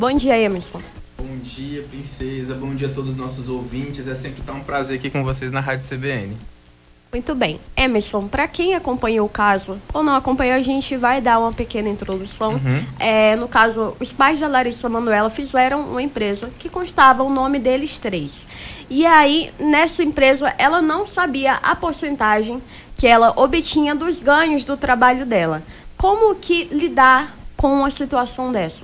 Bom dia, Emerson. Bom dia, princesa. Bom dia a todos os nossos ouvintes. É sempre um prazer aqui com vocês na Rádio CBN. Muito bem. Emerson, para quem acompanhou o caso ou não acompanhou, a gente vai dar uma pequena introdução. No caso, os pais da Larissa Manoela fizeram uma empresa que constava o nome deles três. E aí, nessa empresa, ela não sabia a porcentagem que ela obtinha dos ganhos do trabalho dela. Como que lidar com uma situação dessa?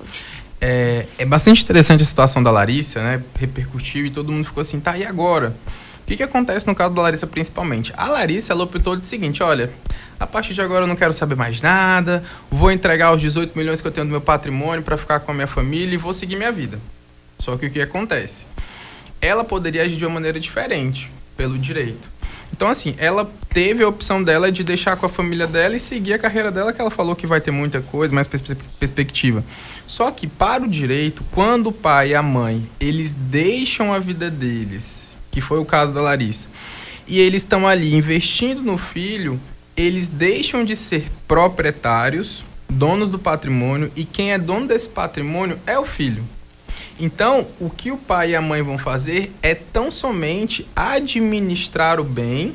É bastante interessante a situação da Larissa, né? Repercutiu e todo mundo ficou assim, tá, e agora? O que acontece no caso da Larissa principalmente? A Larissa, ela optou de seguinte, olha, a partir de agora eu não quero saber mais nada, vou entregar os 18 milhões que eu tenho do meu patrimônio para ficar com a minha família e vou seguir minha vida. Só que o que acontece? Ela poderia agir de uma maneira diferente, pelo direito. Então, assim, ela teve a opção dela de deixar com a família dela e seguir a carreira dela, que ela falou que vai ter muita coisa, mais perspectiva. Só que, para o direito, quando o pai e a mãe, eles deixam a vida deles, que foi o caso da Larissa, e eles estão ali investindo no filho, eles deixam de ser proprietários, donos do patrimônio, e quem é dono desse patrimônio é o filho. Então, o que o pai e a mãe vão fazer é tão somente administrar o bem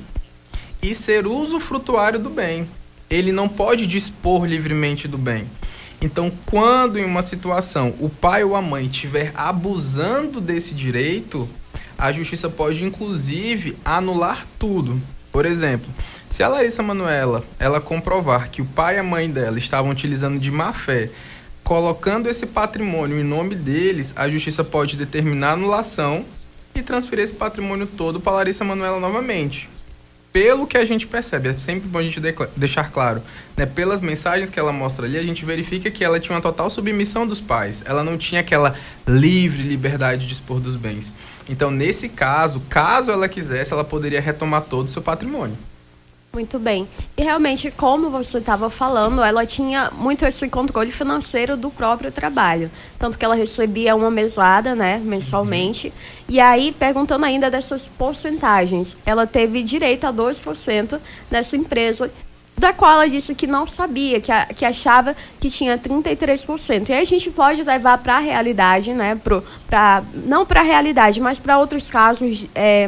e ser usufrutuário do bem. Ele não pode dispor livremente do bem. Então, quando em uma situação o pai ou a mãe estiver abusando desse direito, a justiça pode, inclusive, anular tudo. Por exemplo, se a Larissa Manoela ela comprovar que o pai e a mãe dela estavam utilizando de má fé, colocando esse patrimônio em nome deles, a justiça pode determinar a anulação e transferir esse patrimônio todo para a Larissa Manoela novamente. Pelo que a gente percebe, é sempre bom a gente deixar claro, né? Pelas mensagens que ela mostra ali, a gente verifica que ela tinha uma total submissão dos pais. Ela não tinha aquela livre liberdade de dispor dos bens. Então, nesse caso, caso ela quisesse, ela poderia retomar todo o seu patrimônio. Muito bem. E realmente, como você estava falando, ela tinha muito esse controle financeiro do próprio trabalho. Tanto que ela recebia uma mesada, né, mensalmente. E aí, perguntando ainda dessas porcentagens, ela teve direito a 2% nessa empresa, da qual ela disse que não sabia, que achava que tinha 33%. E aí a gente pode levar para a realidade, né, não para a realidade, mas para outros casos,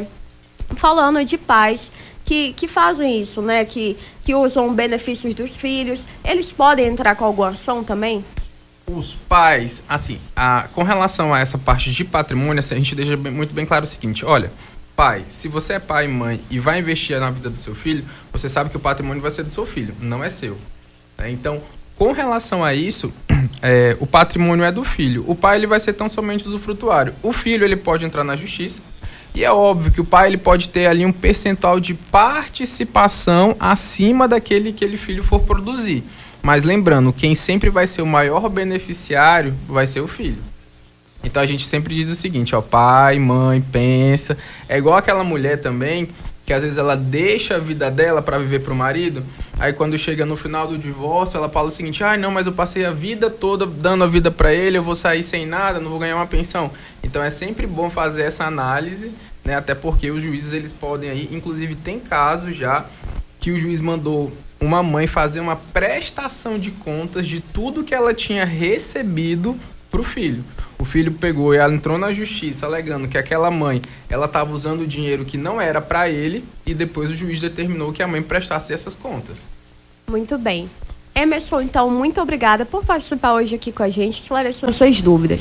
falando de pais que fazem isso, né? Que usam benefícios dos filhos. Eles podem entrar com alguma ação também? Os pais, assim, com relação a essa parte de patrimônio, a gente deixa muito bem claro o seguinte, olha, pai, se você é pai e mãe e vai investir na vida do seu filho, você sabe que o patrimônio vai ser do seu filho, não é seu. Então, com relação a isso, o patrimônio é do filho. O pai ele vai ser tão somente usufrutuário. O filho ele pode entrar na justiça. E é óbvio que o pai ele pode ter ali um percentual de participação acima daquele que ele filho for produzir. Mas lembrando, quem sempre vai ser o maior beneficiário vai ser o filho. Então a gente sempre diz o seguinte, ó, pai, mãe, pensa. É igual aquela mulher também, que às vezes ela deixa a vida dela para viver pro marido, aí quando chega no final do divórcio, ela fala o seguinte, não, mas eu passei a vida toda dando a vida para ele, eu vou sair sem nada, não vou ganhar uma pensão. Então é sempre bom fazer essa análise, né, até porque os juízes eles podem aí, inclusive tem casos já que o juiz mandou uma mãe fazer uma prestação de contas de tudo que ela tinha recebido pro filho. O filho pegou e ela entrou na justiça alegando que aquela mãe ela estava usando o dinheiro que não era para ele e depois o juiz determinou que a mãe prestasse essas contas. Muito bem. Emerson, então, muito obrigada por participar hoje aqui com a gente, esclarecendo suas dúvidas.